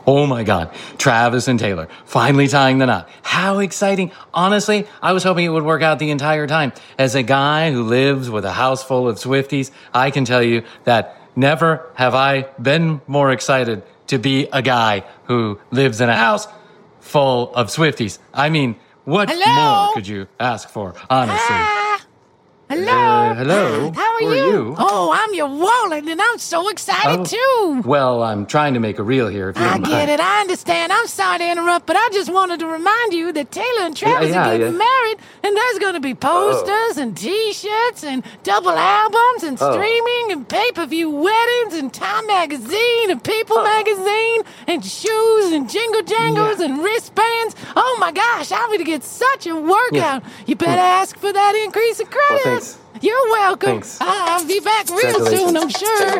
Oh my God, Travis and Taylor finally tying the knot. How exciting. Honestly, I was hoping it would work out the entire time. As a guy who lives with a house full of Swifties, I can tell you that never have I been more excited to be a guy who lives in a house full of Swifties. I mean, what more could you ask for, honestly? Hello. Hello. How are you? Oh, I'm your wallet, and I'm so excited, too. Well, I'm trying to make a reel here, if you don't mind. I get it. I understand. I'm sorry to interrupt, but I just wanted to remind you that Taylor and Travis are getting married, and there's going to be posters and T-shirts and double albums and streaming and pay-per-view weddings and Time Magazine and People Magazine and shoes and jingle jangles and wristbands. Oh, my gosh, I'm going to get such a workout. You better ask for that increase in credit. Well, thanks. You're welcome. Thanks. I'll be back real soon, I'm sure.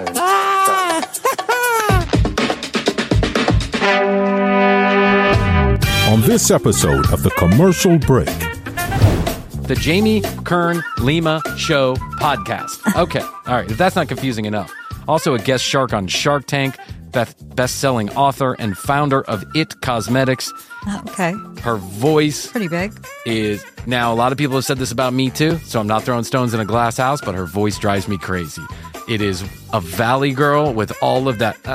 On this episode of The Commercial Break. The Jamie Kern Lima Show podcast. Okay, all right, if that's not confusing enough. Also a guest shark on Shark Tank, best-selling author and founder of It Cosmetics. Okay. Her voice Pretty big. is... Now, a lot of people have said this about me, too, so I'm not throwing stones in a glass house, but her voice drives me crazy. It is a valley girl with all of that...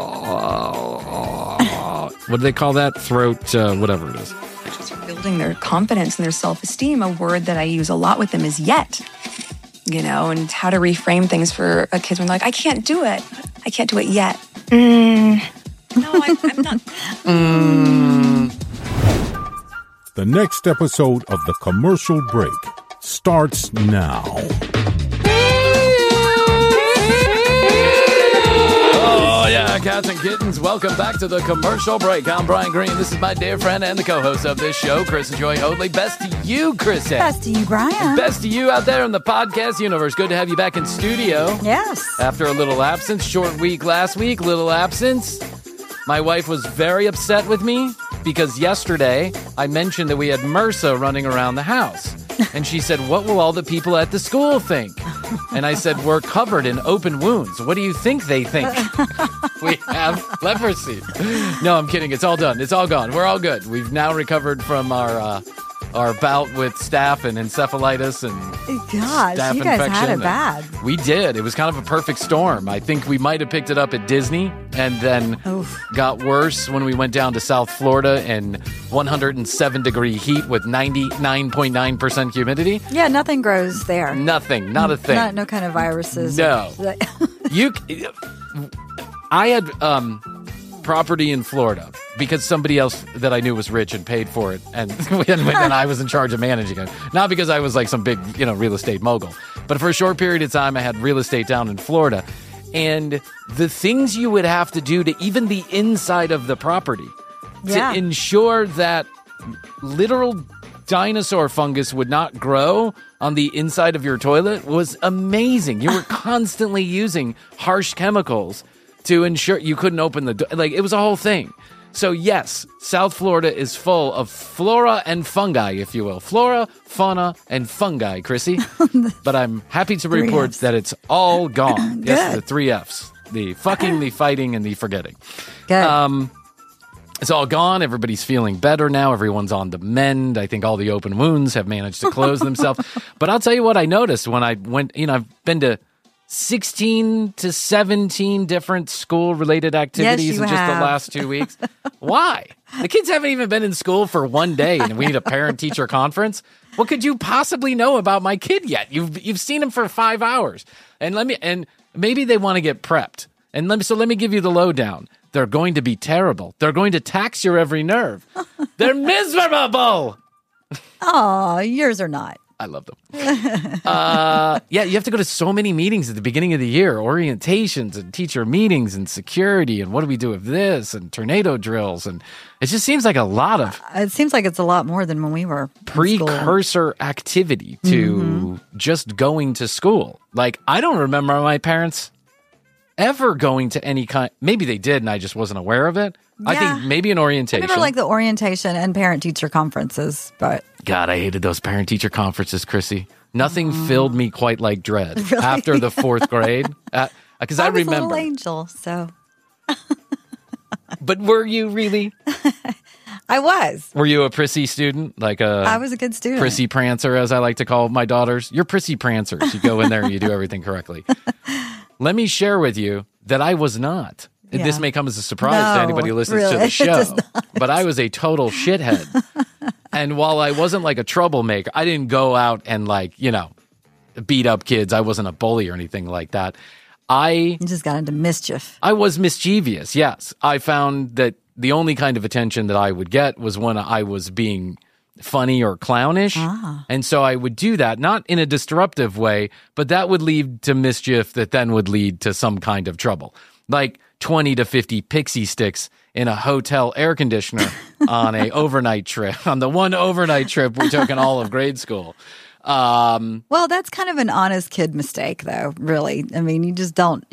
what do they call that? Throat, whatever it is. Just building their confidence and their self-esteem. A word that I use a lot with them is yet. You know, and how to reframe things for a kid when they're like, I can't do it. I can't do it yet. No, I'm not. The next episode of The Commercial Break starts now. Oh, yeah, cats and kittens, welcome back to The Commercial Break. I'm Brian Green. This is my dear friend and the co-host of this show, Chris and Joy Hoadley. Best to you, Chris. Best to you, Brian. Best to you out there in the podcast universe. Good to have you back in studio. Yes. After a little absence, short week last week, little absence. My wife was very upset with me because yesterday I mentioned that we had MRSA running around the house. And she said, what will all the people at the school think? And I said, we're covered in open wounds. What do you think they think? We have leprosy. No, I'm kidding. It's all done. It's all gone. We're all good. We've now recovered from our bout with staph and encephalitis and gosh, staph you guys infection. had it bad. We did. It was kind of a perfect storm. I think we might have picked it up at Disney and then got worse when we went down to South Florida in 107-degree heat with 99.9% humidity. Yeah, nothing grows there. Nothing. Not a thing. No kind of viruses. No. I had property in Florida because somebody else that I knew was rich and paid for it, and then I was in charge of managing it. Not because I was like some big, real estate mogul, but for a short period of time, I had real estate down in Florida, and the things you would have to do to even the inside of the property to ensure that literal dinosaur fungus would not grow on the inside of your toilet was amazing. You were constantly using harsh chemicals to ensure you couldn't open the door. Like, it was a whole thing. So, yes, South Florida is full of flora and fungi, if you will. Flora, fauna, and fungi, Chrissy. But I'm happy to report that it's all gone. Yes, the 3 Fs. The fucking, the fighting, and the forgetting. Good. It's all gone. Everybody's feeling better now. Everyone's on the mend. I think all the open wounds have managed to close themselves. But I'll tell you what I noticed when I went, I've been to 16 to 17 different school-related activities in just the last 2 weeks. Why? The kids haven't even been in school for one day, and we need a parent-teacher conference. What could you possibly know about my kid yet? You've seen him for 5 hours, and maybe they want to get prepped. And let me give you the lowdown. They're going to be terrible. They're going to tax your every nerve. They're miserable. Oh, yours are not. I love them. You have to go to so many meetings at the beginning of the year, orientations and teacher meetings and security and what do we do with this and tornado drills. And it just seems like a lot of... It seems like it's a lot more than when we were precursor activity to just going to school. Like, I don't remember my parents ever going to any kind... Maybe they did and I just wasn't aware of it. Yeah. I think maybe an orientation. I remember like the orientation and parent-teacher conferences, but... God, I hated those parent-teacher conferences, Chrissy. Nothing filled me quite like dread after the 4th grade. Because I remember... I was a little angel, so... But were you really? I was. Were you a prissy student? I was a good student. Prissy prancer, as I like to call my daughters. You're prissy prancers. You go in there and you do everything correctly. Let me share with you that I was not. Yeah. This may come as a surprise to anybody who listens to the show, but I was a total shithead. And while I wasn't like a troublemaker, I didn't go out and beat up kids. I wasn't a bully or anything like that. You just got into mischief. I was mischievous, yes. I found that the only kind of attention that I would get was when I was being funny or clownish. And so I would do that, not in a disruptive way, but that would lead to mischief that then would lead to some kind of trouble. Like 20 to 50 pixie sticks in a hotel air conditioner on a overnight trip, on the one overnight trip we took in all of grade school. Well, that's kind of an honest kid mistake, though, really. I mean, you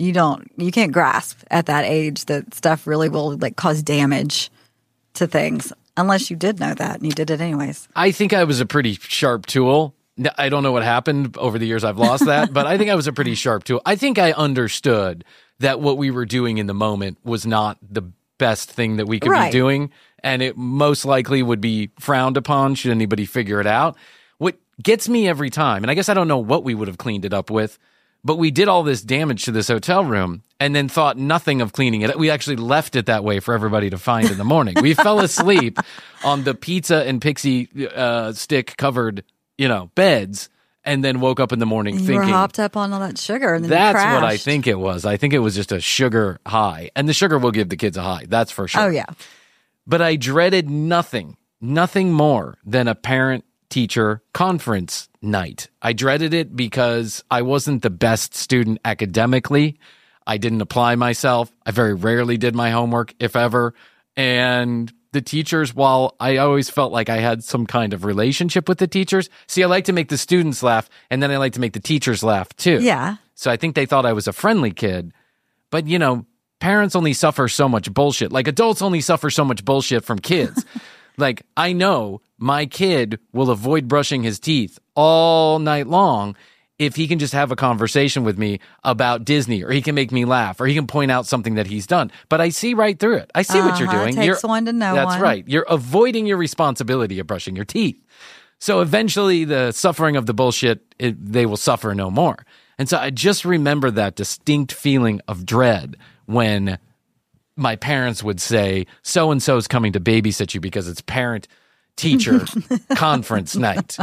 can't grasp at that age that stuff really will cause damage to things unless you did know that and you did it anyways. I think I was a pretty sharp tool. I don't know what happened over the years. I've lost that, but I think I was a pretty sharp tool. I think I understood that what we were doing in the moment was not the best thing that we could be doing, and it most likely would be frowned upon should anybody figure it out. What gets me every time, and I guess I don't know what we would have cleaned it up with, but we did all this damage to this hotel room and then thought nothing of cleaning it. We actually left it that way for everybody to find in the morning. We fell asleep on the pizza and pixie stick covered, beds, and then woke up in the morning thinking. You were hopped up on all that sugar and then that's you crashed. What I think it was. I think it was just a sugar high. And the sugar will give the kids a high. That's for sure. Oh, yeah. But I dreaded nothing more than a parent-teacher conference night. I dreaded it because I wasn't the best student academically. I didn't apply myself. I very rarely did my homework, if ever. And the teachers, while I always felt like I had some kind of relationship with the teachers, see, I like to make the students laugh, and then I like to make the teachers laugh, too. Yeah. So I think they thought I was a friendly kid. But, parents only suffer so much bullshit. Like, adults only suffer so much bullshit from kids. Like, I know my kid will avoid brushing his teeth all night long if he can just have a conversation with me about Disney, or he can make me laugh, or he can point out something that he's done. But I see right through it. I see what you're doing. It takes one to know That's one. right. You're avoiding your responsibility of brushing your teeth. So eventually the suffering of the bullshit, they will suffer no more. And so I just remember that distinct feeling of dread when my parents would say, so-and-so's coming to babysit you because it's parent-teacher conference night.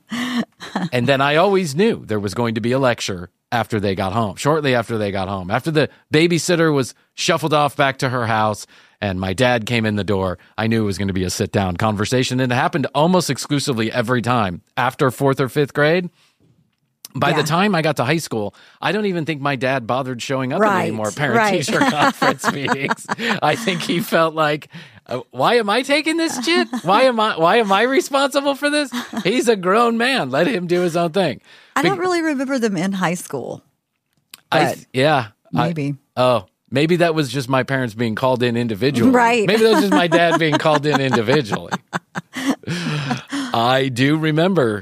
And then I always knew there was going to be a lecture after they got home, shortly after they got home. After the babysitter was shuffled off back to her house and my dad came in the door, I knew it was going to be a sit-down conversation. And it happened almost exclusively every time. After 4th or 5th grade, by the time I got to high school, I don't even think my dad bothered showing up at any more parent-teacher conference meetings. I think he felt like, why am I taking this shit? Why am I responsible for this? He's a grown man. Let him do his own thing. I don't really remember them in high school. Maybe. Maybe that was just my parents being called in individually. Right. Maybe that was just my dad being called in individually. I do remember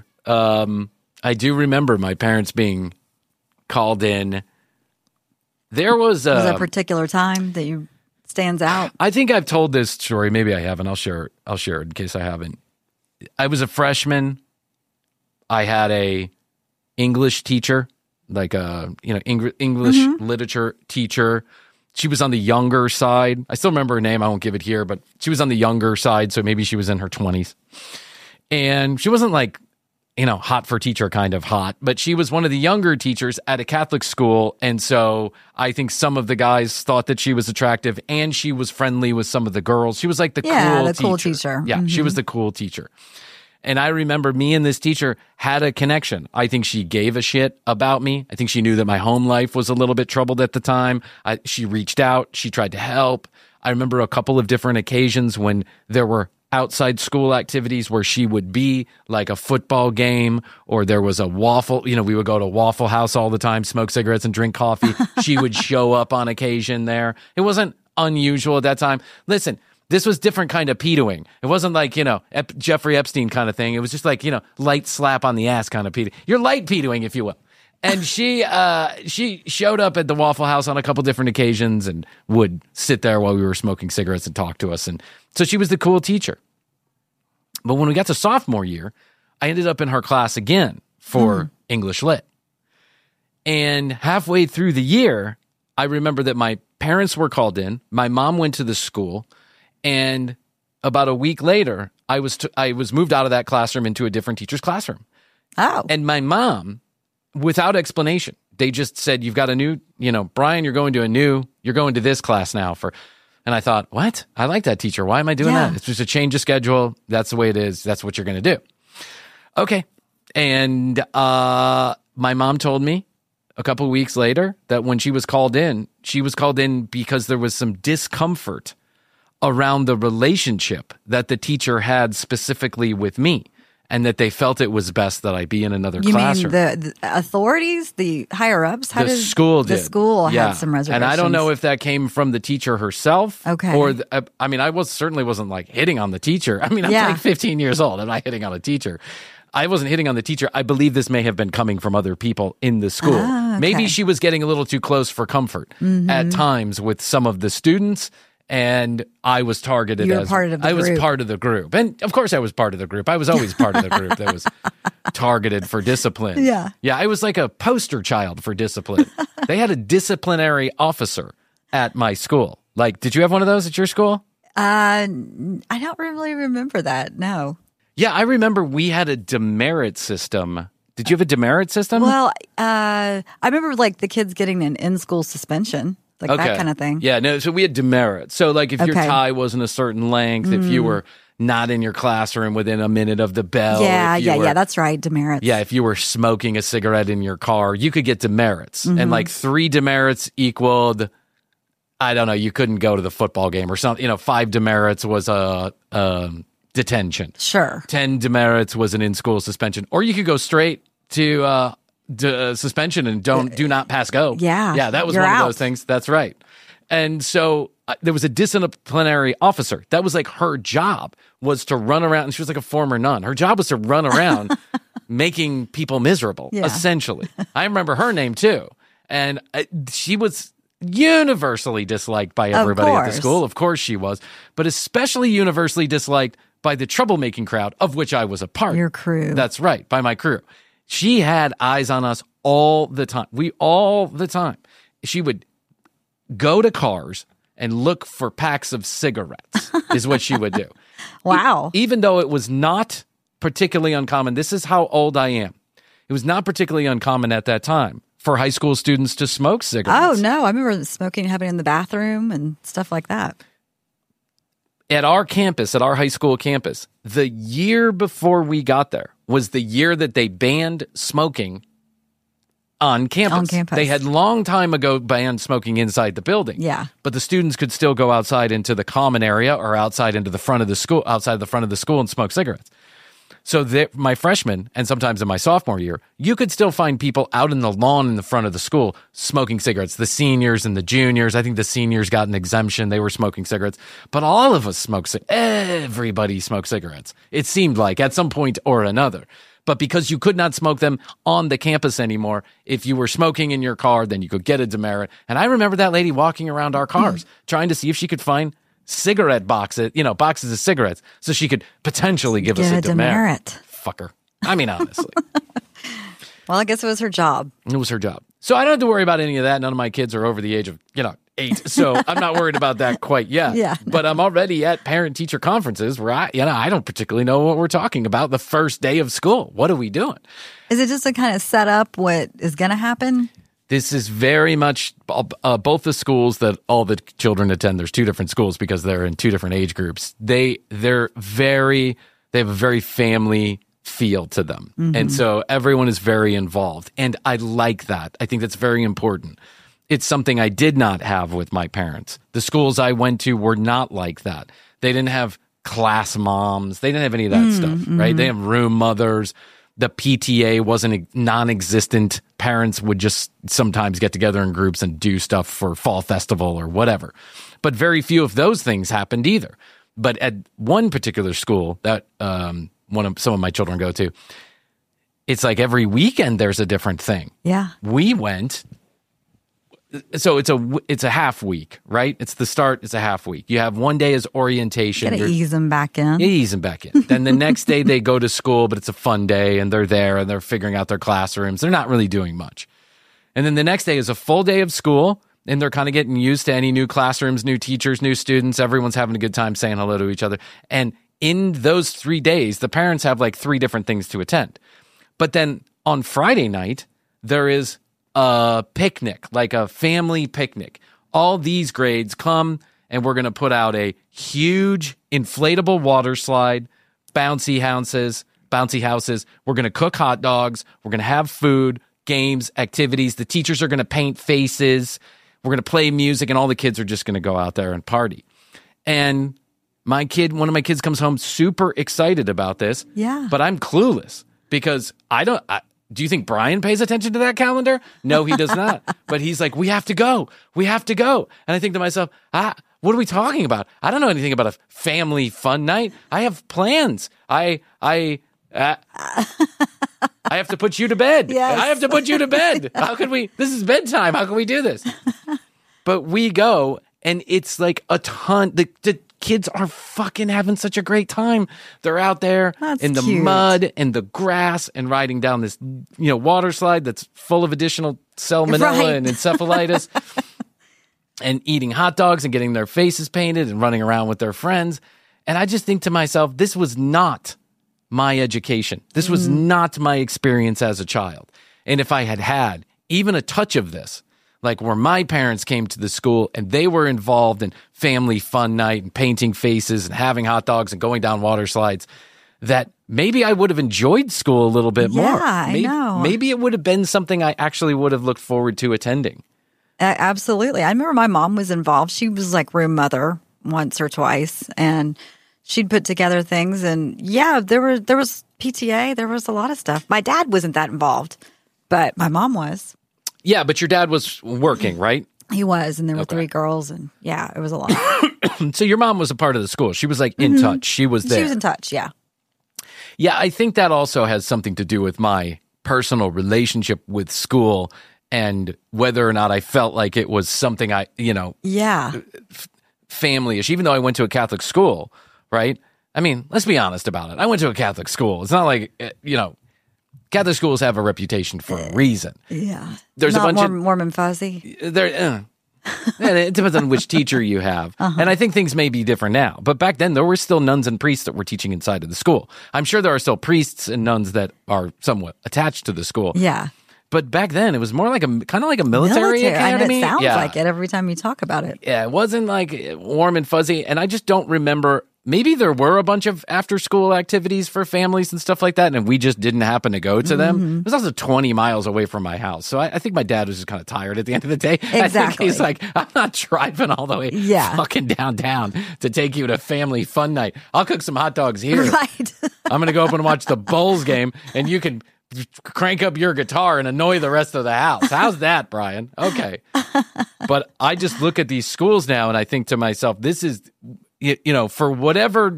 my parents being called in. There was a particular time that you stands out. I think I've told this story. Maybe I haven't. I'll share it in case I haven't. I was a freshman. I had a English teacher, like a English literature teacher. She was on the younger side. I still remember her name. I won't give it here, but she was on the younger side, so maybe she was in her 20s. And she wasn't like, hot for teacher kind of hot, but she was one of the younger teachers at a Catholic school. And so I think some of the guys thought that she was attractive, and she was friendly with some of the girls. She was like the cool teacher. Yeah, she was the cool teacher. And I remember me and this teacher had a connection. I think she gave a shit about me. I think she knew that my home life was a little bit troubled at the time. She reached out. She tried to help. I remember a couple of different occasions when there were outside school activities where she would be, like a football game, or there was a waffle, we would go to Waffle House all the time, smoke cigarettes and drink coffee. She would show up on occasion there. It wasn't unusual at that time. Listen, this was different kind of pedoing. It wasn't like, Jeffrey Epstein kind of thing. It was just like, light slap on the ass kind of pedoing. You're light pedoing, if you will. And she showed up at the Waffle House on a couple different occasions and would sit there while we were smoking cigarettes and talk to us. And so she was the cool teacher. But when we got to sophomore year, I ended up in her class again for English Lit. And halfway through the year, I remember that my parents were called in. My mom went to the school. And about a week later, I was moved out of that classroom into a different teacher's classroom. Oh. And my mom, without explanation, they just said, you've got a new, Brian, you're going to this class now and I thought, what? I like that teacher. Why am I doing that? It's just a change of schedule. That's the way it is. That's what you're going to do. Okay. And my mom told me a couple of weeks later that when she was called in because there was some discomfort around the relationship that the teacher had specifically with me. And that they felt it was best that I be in another classroom. You mean the authorities, the higher-ups? The school did. The school had some reservations. And I don't know if that came from the teacher herself. Okay. Or, I certainly wasn't like hitting on the teacher. I'm like 15 years old. I'm not hitting on a teacher. I wasn't hitting on the teacher. I believe this may have been coming from other people in the school. Okay. Maybe she was getting a little too close for comfort at times with some of the students. And I was targeted as part of the group. Was part of the group. And of course I was part of the group. I was always part of the group that was targeted for discipline. Yeah. Yeah, I was like a poster child for discipline. They had a disciplinary officer at my school. Like, did you have one of those at your school? I don't really remember that, no. Yeah, I remember we had a demerit system. Did you have a demerit system? Well, I remember like the kids getting an in-school suspension. Like that kind of thing. Yeah, no, so we had demerit. So like if your tie wasn't a certain length, if you were not in your classroom within a minute of the bell. Yeah, that's right, demerits. Yeah, if you were smoking a cigarette in your car, you could get demerits. And like 3 demerits equaled, I don't know, you couldn't go to the football game or something. 5 demerits was a detention. Sure. 10 demerits was an in-school suspension. Or you could go straight to suspension and do not pass go. Yeah, that was one of those things. That's right. And so there was a disciplinary officer. That was like her job was to run around. And she was like a former nun. Her job was to run around making people miserable, essentially. I remember her name too. And she was universally disliked by everybody at the school. Of course she was. But especially universally disliked by the troublemaking crowd, of which I was a part. Your crew. That's right, by my crew. She had eyes on us all the time. All the time. She would go to cars and look for packs of cigarettes is what she would do. Wow. Even though it was not particularly uncommon. This is how old I am. It was not particularly uncommon at that time for high school students to smoke cigarettes. Oh, no. I remember smoking happening in the bathroom and stuff like that. At our campus, at our high school campus, the year before we got there was the year that they banned smoking on campus. They had long time ago banned smoking inside the building. Yeah. But the students could still go outside into the common area or outside into the front of the school, outside the front of the school and smoke cigarettes. So my freshman and sometimes in my sophomore year, you could still find people out in the lawn in the front of the school smoking cigarettes. The seniors and the juniors, I think the seniors got an exemption. They were smoking cigarettes. But all of us smoked everybody smoked cigarettes. It seemed like at some point or another. But because you could not smoke them on the campus anymore, if you were smoking in your car, then you could get a demerit. And I remember that lady walking around our cars trying to see if she could find cigarette boxes, boxes of cigarettes, so she could potentially give us a demerit. Fucker. I mean, honestly. Well, I guess it was her job. It was her job. So I don't have to worry about any of that. None of my kids are over the age of, 8. So I'm not worried about that quite yet. Yeah. But I'm already at parent-teacher conferences where I don't particularly know what we're talking about the first day of school. What are we doing? Is it just to kind of set up what is going to happen? This is very much both the schools that all the children attend. There's 2 different schools because they're in 2 different age groups. They have a very family feel to them. Mm-hmm. And so everyone is very involved. And I like that. I think that's very important. It's something I did not have with my parents. The schools I went to were not like that. They didn't have class moms. They didn't have any of that stuff, right? They have room mothers. The PTA wasn't non-existent. Parents would just sometimes get together in groups and do stuff for fall festival or whatever. But very few of those things happened either. But at one particular school that some of my children go to, it's like every weekend there's a different thing. Yeah. We went. So it's a half week, right? It's the start. It's a half week. You have one day as orientation. Gotta ease them back in. You ease them back in. Then the next day they go to school, but it's a fun day and they're there and they're figuring out their classrooms. They're not really doing much. And then the next day is a full day of school and they're kind of getting used to any new classrooms, new teachers, new students. Everyone's having a good time saying hello to each other. And in those 3 days, the parents have like 3 different things to attend. But then on Friday night, there is a picnic, like a family picnic. All these grades come and we're going to put out a huge inflatable water slide, bouncy houses. We're going to cook hot dogs. We're going to have food, games, activities. The teachers are going to paint faces. We're going to play music and all the kids are just going to go out there and party. And one of my kids comes home super excited about this. Yeah. But I'm clueless because do you think Brian pays attention to that calendar? No, he does not. But he's like, we have to go. We have to go. And I think to myself, what are we talking about? I don't know anything about a family fun night. I have plans. I have to put you to bed. Yes. I have to put you to bed. How can we? This is bedtime. How can we do this? But we go, and it's like a ton. The kids are fucking having such a great time. They're out there in the mud and the grass and riding down this, water slide that's full of additional salmonella and encephalitis and eating hot dogs and getting their faces painted and running around with their friends. And I just think to myself, this was not my education. This was not my experience as a child. And if I had even a touch of this, like where my parents came to the school and they were involved in family fun night and painting faces and having hot dogs and going down water slides, that maybe I would have enjoyed school a little bit more. Yeah, I know. Maybe it would have been something I actually would have looked forward to attending. Absolutely. I remember my mom was involved. She was like room mother once or twice, and she'd put together things. And yeah, there was PTA. There was a lot of stuff. My dad wasn't that involved, but my mom was. Yeah, but your dad was working, right? He was, and there were 3 girls, and yeah, it was a lot. So your mom was a part of the school. She was like in touch. She was there. She was in touch, yeah. Yeah, I think that also has something to do with my personal relationship with school and whether or not I felt like it was something family-ish, even though I went to a Catholic school, right? I mean, let's be honest about it. I went to a Catholic school. It's not like, Catholic schools have a reputation for a reason. Yeah. There's not a bunch of Mormon fuzzy. It depends on which teacher you have. And I think things may be different now. But back then, there were still nuns and priests that were teaching inside of the school. I'm sure there are still priests and nuns that are somewhat attached to the school. Yeah. But back then, it was more like kind of like a military academy. And it sounds like it every time you talk about it. Yeah, it wasn't like warm and fuzzy. And I just don't remember. Maybe there were a bunch of after-school activities for families and stuff like that, and we just didn't happen to go to them. It was also 20 miles away from my house. So I think my dad was just kind of tired at the end of the day. Exactly. I think he's like, I'm not driving all the way fucking downtown to take you to family fun night. I'll cook some hot dogs here. Right. I'm going to go up and watch the Bulls game, and you can crank up your guitar and annoy the rest of the house. How's that, Brian? Okay. But I just look at these schools now, and I think to myself, this is... for whatever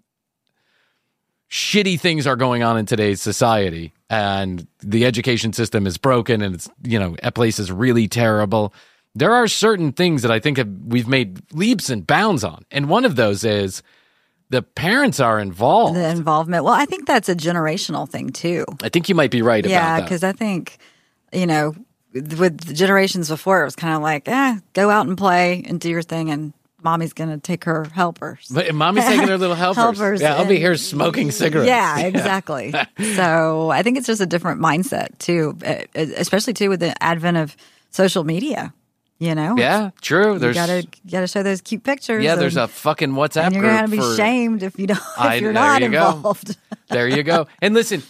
shitty things are going on in today's society and the education system is broken and it's, a place is really terrible, there are certain things that I think we've made leaps and bounds on. And one of those is the parents are involved. The involvement. Well, I think that's a generational thing too. I think you might be right about that. Yeah, because I think, with the generations before, it was kind of like, go out and play and do your thing, and Mommy's going to take her helpers. But Mommy's taking her little helpers. Yeah, I'll be here smoking cigarettes. Yeah, exactly. So I think it's just a different mindset, too, especially, too, with the advent of social media, Yeah, true. You gotta show those cute pictures. Yeah, there's a fucking WhatsApp and you're group. You're going to be shamed if you're not involved. There you go. And listen,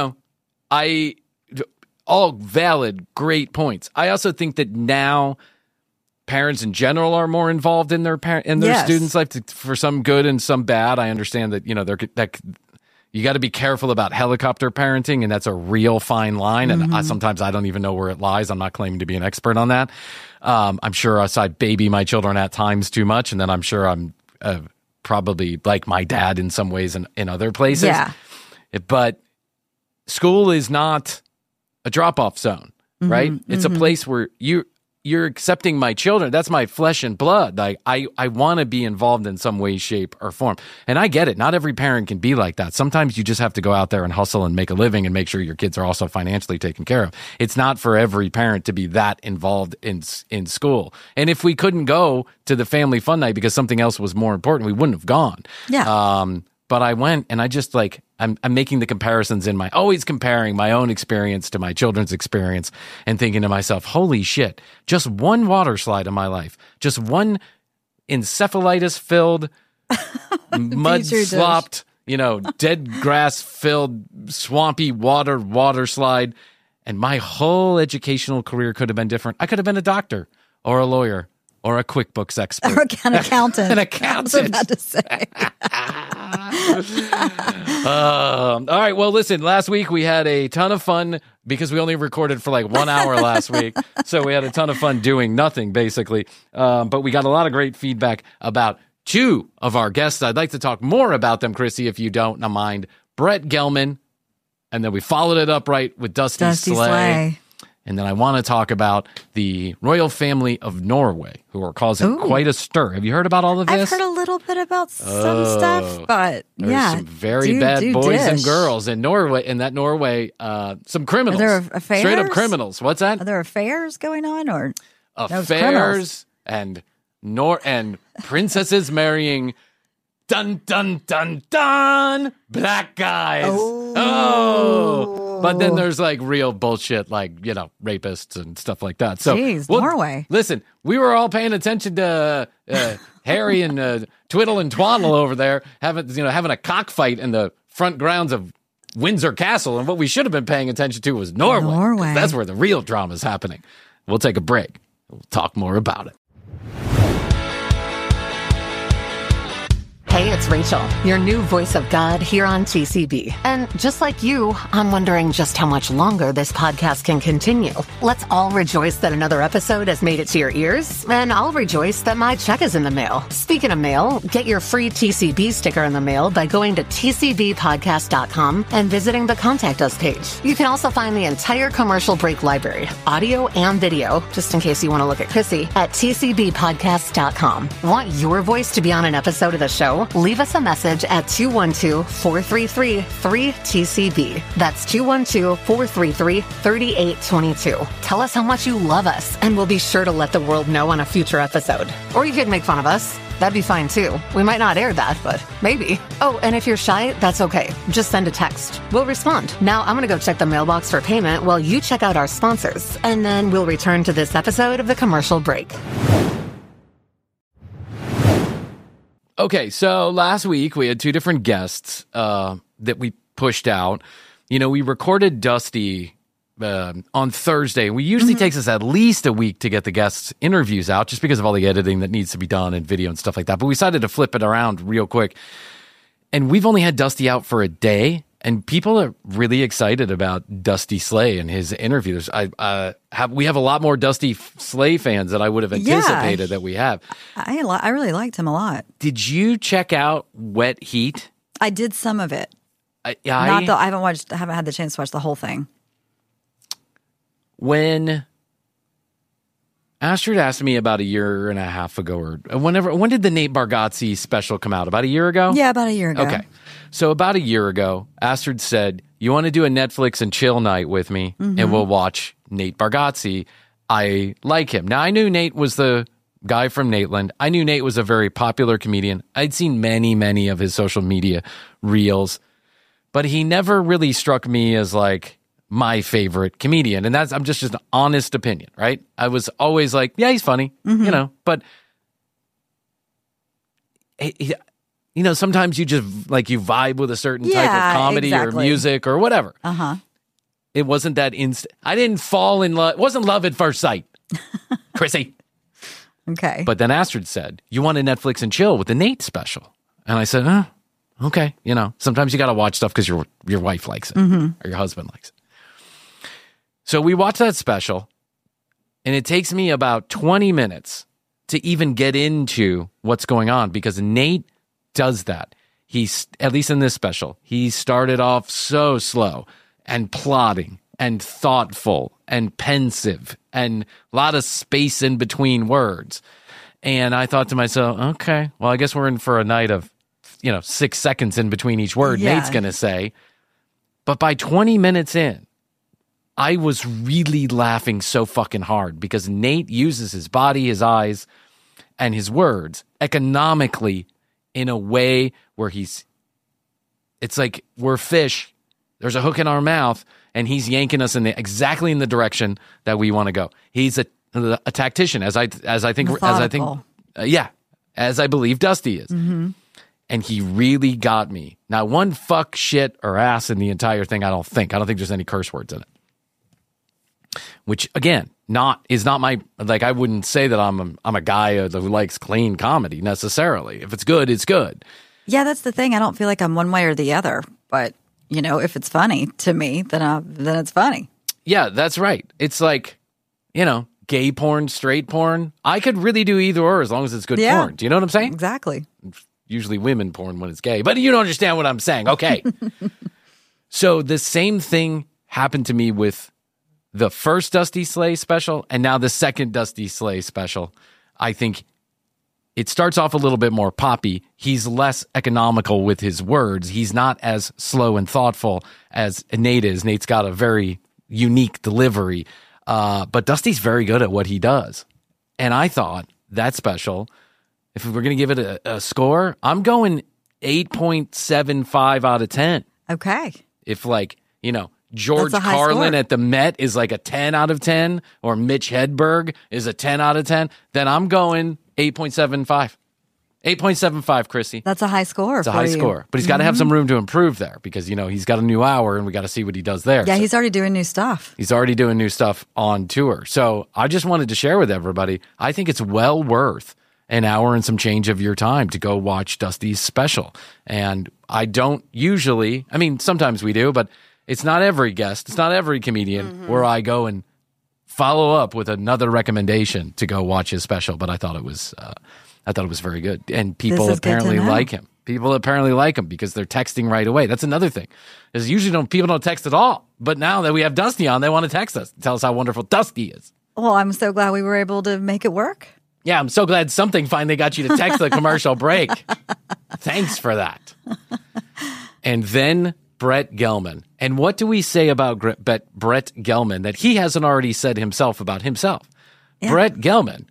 all valid, great points. I also think that now parents in general are more involved in their students' life for some good and some bad. I understand that you got to be careful about helicopter parenting, and that's a real fine line. And sometimes I don't even know where it lies. I'm not claiming to be an expert on that. I'm sure I baby my children at times too much, and then I'm sure I'm probably like my dad in some ways in other places. Yeah. But school is not a drop-off zone, right? It's a place where you're accepting my children. That's my flesh and blood. Like I want to be involved in some way, shape, or form. And I get it. Not every parent can be like that. Sometimes you just have to go out there and hustle and make a living and make sure your kids are also financially taken care of. It's not for every parent to be that involved in school. And if we couldn't go to the family fun night because something else was more important, we wouldn't have gone. Yeah. But I went, and I just like, I'm making the comparisons always comparing my own experience to my children's experience and thinking to myself, holy shit, just one water slide in my life, just one encephalitis-filled, mud-slopped, dead grass-filled, swampy water slide, and my whole educational career could have been different. I could have been a doctor or a lawyer or a QuickBooks expert. Or an accountant. An accountant. I was about to say. All right. Well, listen, last week we had a ton of fun because we only recorded for like 1 hour last week. So we had a ton of fun doing nothing, basically. But we got a lot of great feedback about 2 of our guests. I'd like to talk more about them, Chrissy, if you don't mind. Brett Gelman. And then we followed it up right with Dusty Slay. And then I want to talk about the royal family of Norway, who are causing quite a stir. Have you heard about all of this? I've heard a little bit about some stuff, but there's some very bad boys and girls in Norway. In that Norway, some criminals. Are there affairs? Straight up criminals. What's that? Are there affairs going on, or affairs and princesses marrying dun dun dun dun black guys? Oh. But then there's like real bullshit, like, rapists and stuff like that. So, Norway. Listen, we were all paying attention to Harry and Twiddle and Twaddle over there having a cockfight in the front grounds of Windsor Castle. And what we should have been paying attention to was Norway. That's where the real drama is happening. We'll take a break. We'll talk more about it. Hey, it's Rachel, your new voice of God here on TCB. And just like you, I'm wondering just how much longer this podcast can continue. Let's all rejoice that another episode has made it to your ears, and I'll rejoice that my check is in the mail. Speaking of mail, get your free TCB sticker in the mail by going to tcbpodcast.com and visiting the Contact Us page. You can also find the entire Commercial Break library, audio and video, just in case you want to look at Chrissy, at tcbpodcast.com. Want your voice to be on an episode of the show? Leave us a message at 212-433-3TCB. That's 212-433-3822. Tell us how much you love us, and we'll be sure to let the world know on a future episode. Or you could make fun of us. That'd be fine, too. We might not air that, but maybe. Oh, and if you're shy, that's okay. Just send a text. We'll respond. Now, I'm going to go check the mailbox for payment while you check out our sponsors, and then we'll return to this episode of The Commercial Break. Okay, so last week we had 2 different guests that we pushed out. We recorded Dusty on Thursday. We usually takes us at least a week to get the guests' interviews out just because of all the editing that needs to be done and video and stuff like that. But we decided to flip it around real quick. And we've only had Dusty out for a day, and people are really excited about Dusty Slay and his interviews. We have a lot more Dusty Slay fans than I would have anticipated that we have. I really liked him a lot. Did you check out Wet Heat? I did some of it. I haven't had the chance to watch the whole thing. When Astrid asked me about a year and a half ago, or when did the Nate Bargatze special come out? About a year ago? Yeah, about a year ago. Okay. So about a year ago, Astrid said, you want to do a Netflix and chill night with me, and we'll watch Nate Bargatze. I like him. Now, I knew Nate was the guy from Nateland. I knew Nate was a very popular comedian. I'd seen many, many of his social media reels, but he never really struck me as like my favorite comedian. And I'm just an honest opinion, right? I was always like, yeah, he's funny, but sometimes you just like you vibe with a certain type of comedy or music or whatever. It wasn't that instant. I didn't fall in love. It wasn't love at first sight, Chrissy. Okay. But then Astrid said, you want to Netflix and chill with the Nate special. And I said, okay. Sometimes you got to watch stuff because your wife likes it or your husband likes it. So we watched that special, and it takes me about 20 minutes to even get into what's going on because Nate does that. He's, at least in this special, he started off so slow. and plotting and thoughtful and pensive and a lot of space in between words. And I thought to myself, okay, well, I guess we're in for a night of, 6 seconds in between each word Nate's going to say. But by 20 minutes in, I was really laughing so fucking hard because Nate uses his body, his eyes, and his words economically in a way where it's like we're fish. There's a hook in our mouth, and he's yanking us exactly in the direction that we want to go. He's a tactician, as I believe Dusty is. Mm-hmm. And he really got me. Now, one fuck, shit, or ass in the entire thing, I don't think there's any curse words in it. Which, again, is not my, like, I wouldn't say that I'm a guy who likes clean comedy necessarily. If it's good, it's good. Yeah, that's the thing. I don't feel like I'm one way or the other. But, if it's funny to me, then it's funny. Yeah, that's right. It's like, gay porn, straight porn. I could really do either or as long as it's good porn. Do you know what I'm saying? Exactly. Usually women porn when it's gay. But you don't understand what I'm saying. Okay. So the same thing happened to me with the first Dusty Slay special and now the second Dusty Slay special. I think it starts off a little bit more poppy. He's less economical with his words. He's not as slow and thoughtful as Nate is. Nate's got a very unique delivery. But Dusty's very good at what he does. And I thought that special, if we're going to give it a score, I'm going 8.75 out of 10. Okay. If George Carlin at the Met is like a 10 out of 10, or Mitch Hedberg is a 10 out of 10, then I'm going 8.75. 8.75, Chrissy. That's a high score. It's a high score. But he's got to have some room to improve there because, he's got a new hour and we got to see what he does there. Yeah, he's already doing new stuff. He's already doing new stuff on tour. So I just wanted to share with everybody, I think it's well worth an hour and some change of your time to go watch Dusty's special. And I don't usually, sometimes we do, but it's not every guest, it's not every comedian where I go and follow up with another recommendation to go watch his special. But I thought it was very good. And people apparently like him. People apparently like him because they're texting right away. That's another thing. Is usually people don't text at all. But now that we have Dusty on, they want to text us, tell us how wonderful Dusty is. Well, I'm so glad we were able to make it work. Yeah, I'm so glad something finally got you to text the commercial break. Thanks for that. And then Brett Gelman. And what do we say about Brett Gelman that he hasn't already said himself about himself? Yeah. Brett Gelman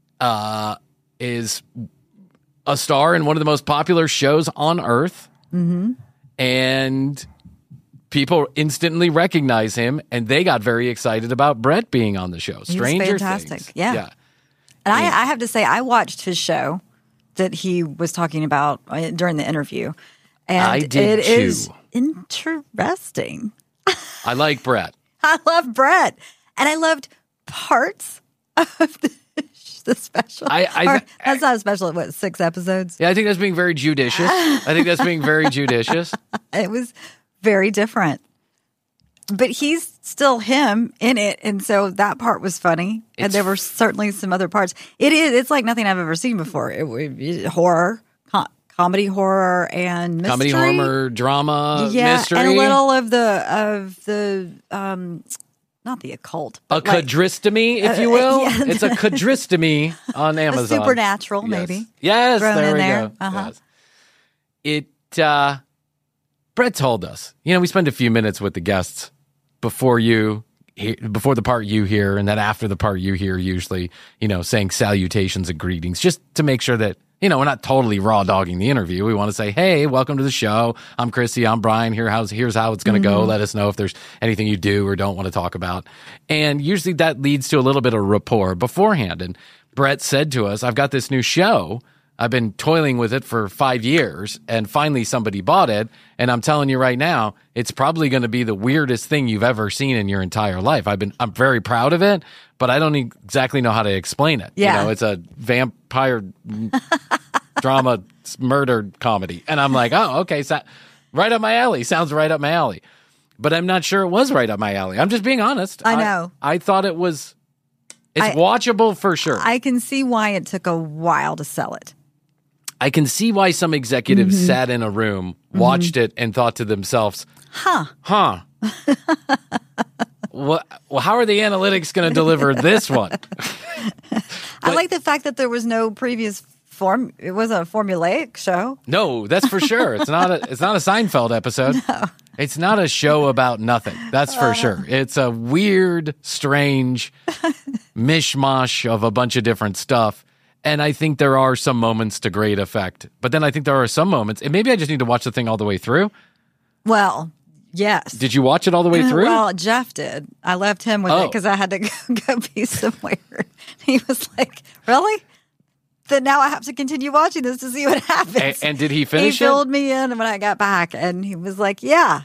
is a star in one of the most popular shows on earth. Mm-hmm. And people instantly recognize him, and they got very excited about Brett being on the show. Stranger fantastic. Things. Yeah. And I have to say, I watched his show that he was talking about during the interview. And I did too. Is interesting. I like Brett. I love Brett. And I loved parts of the special. That's not a special, 6 episodes? Yeah, I think that's being very judicious. It was very different. But he's still him in it, and so that part was funny. And there were certainly some other parts. It's like nothing I've ever seen before. Horror, comedy horror, and mystery. Comedy horror, drama, mystery. And a little of the not the occult. A quadristomy, if you will. It's a quadristomy on Amazon. Supernatural, maybe. Yes, thrown there in we there. go. Yes. Brett told us, we spend a few minutes with the guests before the part you hear, and then after the part you hear, usually, saying salutations and greetings, just to make sure that, we're not totally raw dogging the interview. We want to say, hey, welcome to the show. I'm Chrissy. I'm Brian. Here's how it's going to go. Let us know if there's anything you do or don't want to talk about. And usually that leads to a little bit of rapport beforehand. And Brett said to us, I've got this new show. I've been toiling with it for 5 years, and finally somebody bought it. And I'm telling you right now, it's probably going to be the weirdest thing you've ever seen in your entire life. I'm very proud of it, but I don't exactly know how to explain it. Yeah. It's a vampire drama murder comedy. And I'm like, oh, okay. So right up my alley. Sounds right up my alley. But I'm not sure it was right up my alley. I'm just being honest. I know. I thought it was, watchable for sure. I can see why it took a while to sell it. I can see why some executives sat in a room, watched it, and thought to themselves, huh. Well, how are the analytics going to deliver this one? I like the fact that there was no previous form. It wasn't a formulaic show. No, that's for sure. It's not a Seinfeld episode. No. It's not a show about nothing. That's for sure. It's a weird, strange mishmash of a bunch of different stuff. And I think there are some moments to great effect. But then I think there are some moments, and maybe I just need to watch the thing all the way through. Well, yes. Did you watch it all the way through? Well, Jeff did. I left him with it because I had to go be somewhere. He was like, really? Then now I have to continue watching this to see what happens. And did he finish it? He filled me in when I got back, and he was like, yeah.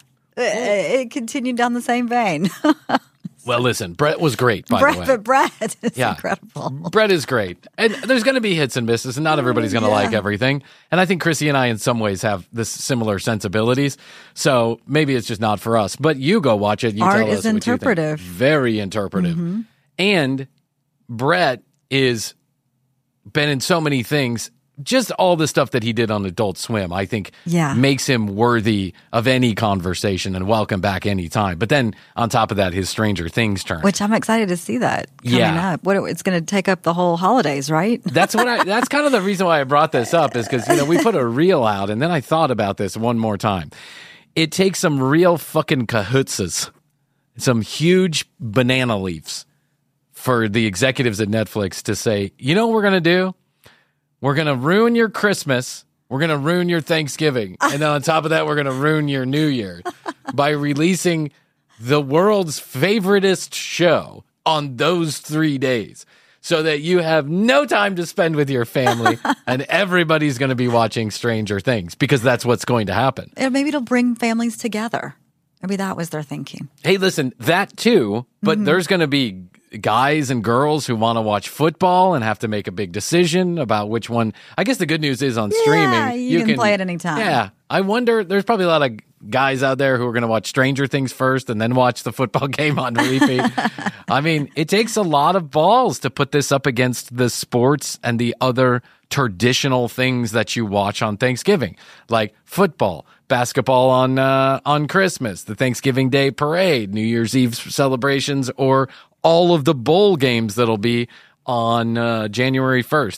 It continued down the same vein. Well, listen, Brett was great, by the way. But Brett is incredible. Brett is great. And there's going to be hits and misses, and not everybody's going to like everything. And I think Chrissy and I, in some ways, have this similar sensibilities. So maybe it's just not for us. But you go watch it. You Art tell us is interpretive. Very interpretive. Mm-hmm. And Brett is been in so many things. Just all the stuff that he did on Adult Swim, I think, makes him worthy of any conversation and welcome back anytime. But then on top of that, his Stranger Things turn, which I'm excited to see that coming up. It's going to take up the whole holidays, right? That's kind of the reason why I brought this up is because we put a reel out, and then I thought about this one more time. It takes some real fucking cahootses, some huge banana leaves, for the executives at Netflix to say, you know what we're going to do? We're going to ruin your Christmas. We're going to ruin your Thanksgiving. And then on top of that, we're going to ruin your New Year by releasing the world's favoritist show on those 3 days so that you have no time to spend with your family and everybody's going to be watching Stranger Things because that's what's going to happen. And maybe it'll bring families together. Maybe that was their thinking. Hey, listen, that too, but there's going to be guys and girls who want to watch football and have to make a big decision about which one. I guess the good news is on streaming. You can play it anytime. Yeah. I wonder, there's probably a lot of guys out there who are going to watch Stranger Things first and then watch the football game on repeat. I mean, it takes a lot of balls to put this up against the sports and the other traditional things that you watch on Thanksgiving, like football, basketball on Christmas, the Thanksgiving Day parade, New Year's Eve celebrations, or all of the bowl games that'll be on January 1st.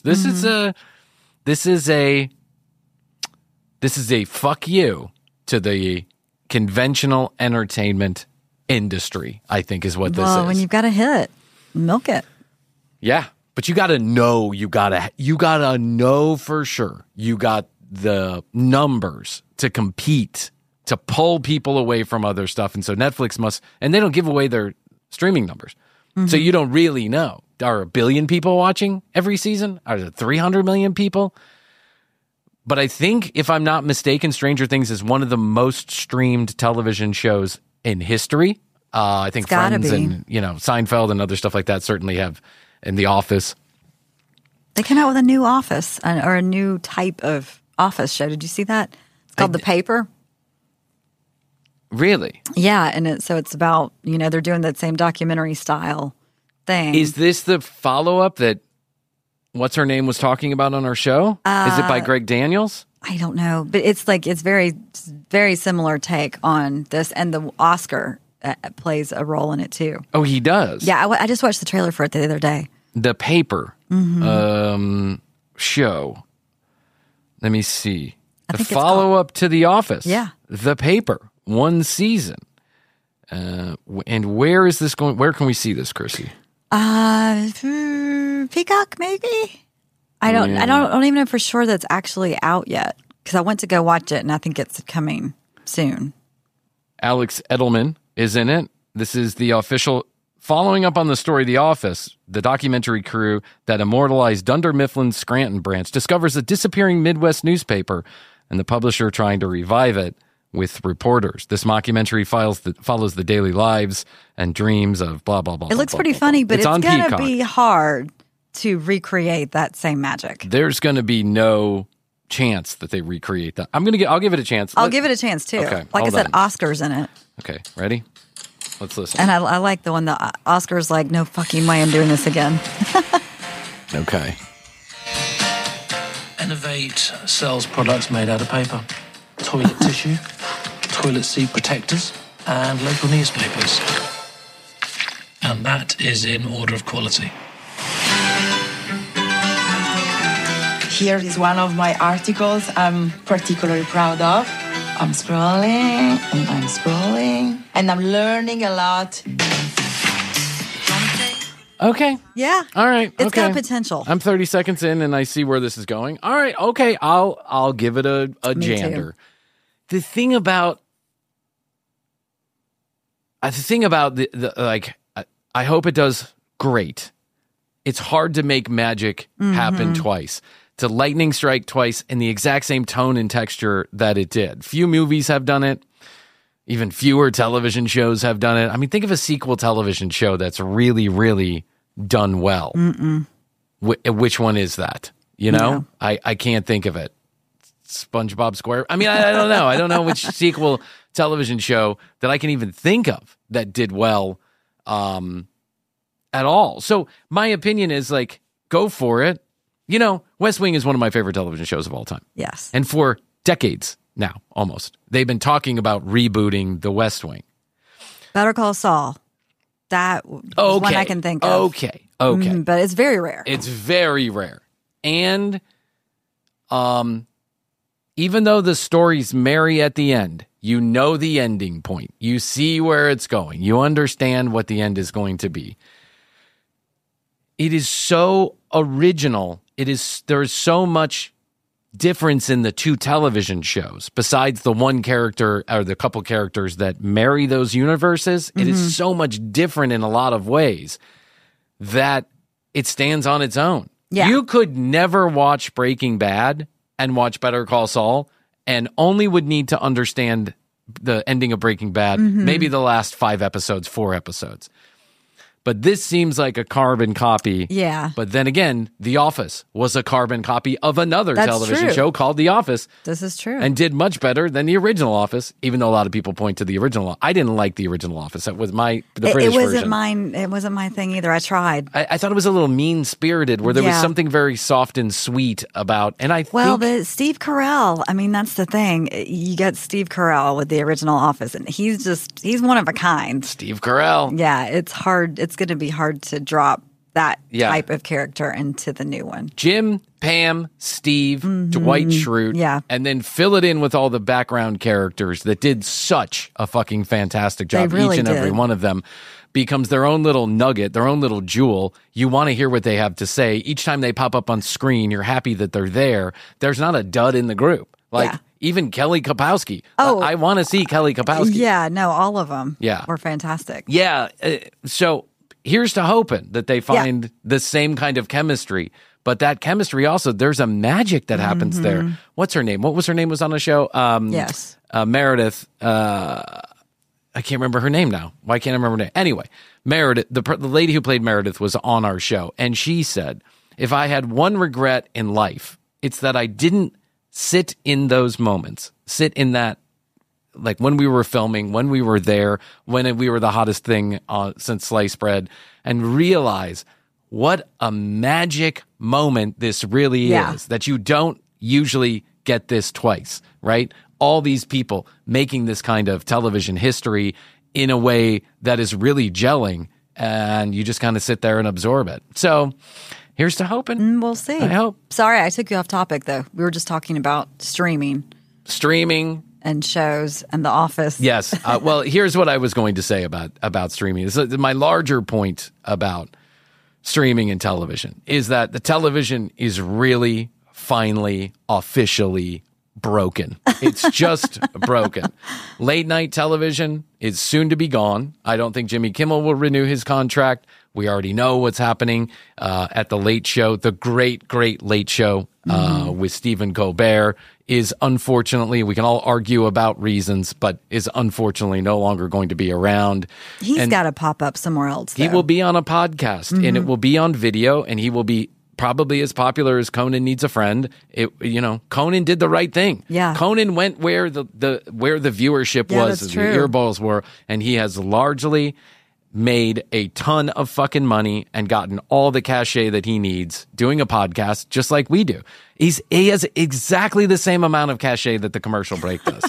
This is a fuck you to the conventional entertainment industry, I think is what this is. Well, when you've got a hit, milk it. Yeah, but you got to know, you got to know for sure. You got the numbers to compete, to pull people away from other stuff. And so Netflix must, and they don't give away their streaming numbers. So you don't really know. Are 1 billion people watching every season? Are there 300 million people? But I think, if I'm not mistaken, Stranger Things is one of the most streamed television shows in history. I think Friends and Seinfeld and other stuff like that certainly have, in The Office. They came out with a new Office or a new type of Office show. Did you see that? It's called The Paper. Really? Yeah, and it's about, they're doing that same documentary style thing. Is this the follow-up that what's her name was talking about on our show? Is it by Greg Daniels? I don't know, but it's very, very similar take on this, and the Oscar plays a role in it too. Oh, he does? Yeah, I just watched the trailer for it the other day. The Paper show. Let me see. The follow-up to The Office. Yeah. The Paper. 1 season. And where is this going? Where can we see this, Chrissy? Peacock, maybe? I don't even know for sure that's actually out yet, because I went to go watch it and I think it's coming soon. Alex Edelman is in it. This is the official, following up on the story The Office, the documentary crew that immortalized Dunder Mifflin's Scranton branch discovers a disappearing Midwest newspaper and the publisher trying to revive it with reporters. This mockumentary follows the daily lives and dreams of blah, blah, blah. It looks pretty funny, but it's going to be hard to recreate that same magic. There's going to be no chance that they recreate that. I'll give it a chance. I'll give it a chance too. Okay, like I said, Oscar's in it. Okay, ready? Let's listen. And I like the one that Oscar's like, no fucking way I'm doing this again. Okay. Innovate sells products made out of paper, toilet tissue, toilet seat protectors, and local newspapers. And that is in order of quality. Here is one of my articles I'm particularly proud of. I'm scrolling, and I'm scrolling, and I'm learning a lot. Okay. Yeah. All right. It's got potential. I'm 30 seconds in and I see where this is going. All right. Okay. I'll give it a jander. The thing about the I hope it does great. It's hard to make magic happen twice. To lightning strike twice in the exact same tone and texture that it did. Few movies have done it. Even fewer television shows have done it. I mean, think of a sequel television show that's really, really done well. Which one is that? You know? Yeah. I can't think of it. SpongeBob Square. I mean, I don't know. I don't know which sequel television show that I can even think of that did well at all. So my opinion is like, go for it. You know, West Wing is one of my favorite television shows of all time. Yes. And for decades now, almost, they've been talking about rebooting The West Wing. Better Call Saul. That is one I can think of. Okay. But it's very rare. It's very rare. And even though the stories marry at the end, you know the ending point. You see where it's going. You understand what the end is going to be. It is so original. There is so much difference in the two television shows besides the one character or the couple characters that marry those universes. It is so much different in a lot of ways that it stands on its own. Yeah. You could never watch Breaking Bad and watch Better Call Saul and only would need to understand the ending of Breaking Bad, maybe the last 4 episodes. But this seems like a carbon copy. Yeah. But then again, The Office was a carbon copy of another television show called The Office. This is true. And did much better than the original Office, even though a lot of people point to the original. I didn't like the original Office. That was the British version. It wasn't my thing either. I tried. I thought it was a little mean-spirited, where there was something very soft and sweet about. And but Steve Carell. I mean, that's the thing. You get Steve Carell with the original Office, and he's one of a kind. Steve Carell. Yeah, it's hard. It's going to be hard to drop that type of character into the new one. Jim, Pam, Steve, Dwight Schrute, and then fill it in with all the background characters that did such a fucking fantastic job. Really Each and did. every one of them becomes their own little nugget, their own little jewel. You want to hear what they have to say. Each time they pop up on screen, you're happy that they're there. There's not a dud in the group. Even Kelly Kapowski. I want to see Kelly Kapowski. Yeah, no, all of them were fantastic. Yeah, so here's to hoping that they find the same kind of chemistry. But that chemistry also, there's a magic that happens there. What's her name? What was her name was on the show? Yes. Meredith. I can't remember her name now. Why can't I remember her name? Anyway, Meredith, the lady who played Meredith was on our show. And she said, if I had one regret in life, it's that I didn't sit in those moments, sit in that, like when we were filming, when we were there, when we were the hottest thing since sliced bread, and realize what a magic moment this really is, that you don't usually get this twice, right? All these people making this kind of television history in a way that is really gelling, and you just kind of sit there and absorb it. So here's to hoping. We'll see. I hope. Sorry, I took you off topic, though. We were just talking about streaming. And shows and The Office. Yes. Well, here's what I was going to say about streaming. My larger point about streaming and television is that the television is really, finally, officially broken. It's just broken. Late night television is soon to be gone. I don't think Jimmy Kimmel will renew his contract. We already know what's happening at the Late Show. The great, great Late Show with Stephen Colbert is unfortunately, we can all argue about reasons, but is unfortunately no longer going to be around. He's got to pop up somewhere else, though. He will be on a podcast, and it will be on video, and he will be probably as popular as Conan Needs a Friend. Conan did the right thing. Yeah. Conan went where the viewership was, that's the true. earballs were, and he has largely made a ton of fucking money and gotten all the cachet that he needs doing a podcast just like we do. He has exactly the same amount of cachet that the commercial break does.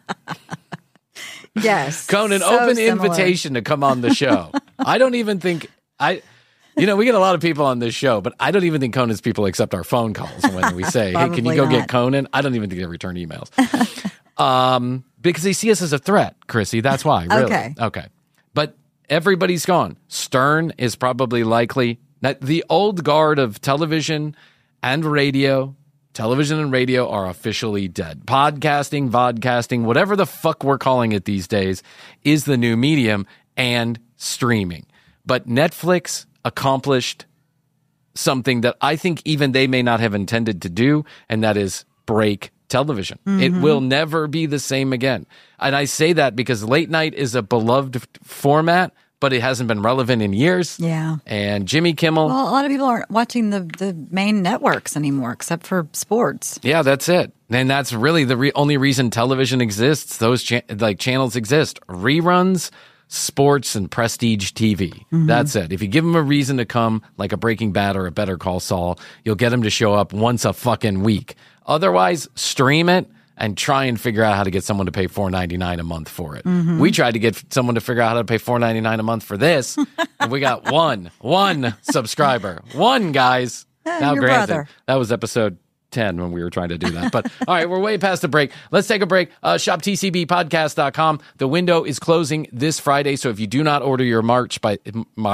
Yes. Conan, open invitation to come on the show. I don't even think we get a lot of people on this show, but I don't even think Conan's people accept our phone calls when we say, hey, can you go get Conan? I don't even think they return emails. Because they see us as a threat, Chrissy. That's why, really. Okay. But everybody's gone. Stern is probably likely. The old guard of television and radio are officially dead. Podcasting, vodcasting, whatever the fuck we're calling it these days, is the new medium, and streaming. But Netflix accomplished something that I think even they may not have intended to do, and that is break television. Mm-hmm. It will never be the same again. And I say that because late night is a beloved format, but it hasn't been relevant in years. Yeah. And Jimmy Kimmel. Well, a lot of people aren't watching the main networks anymore, except for sports. Yeah, that's it. And that's really the only reason television exists. Those channels exist. Reruns, sports, and prestige TV. Mm-hmm. That's it. If you give them a reason to come, like a Breaking Bad or a Better Call Saul, you'll get them to show up once a fucking week. Otherwise, stream it and try and figure out how to get someone to pay $4.99 a month for it. Mm-hmm. We tried to get someone to figure out how to pay $4.99 a month for this, and we got one subscriber. One, guys. Now, your granted, brother. That was episode 10 when we were trying to do that. But all right, we're way past the break. Let's take a break. ShopTCBpodcast.com. The window is closing this Friday. So if you do not order your merch by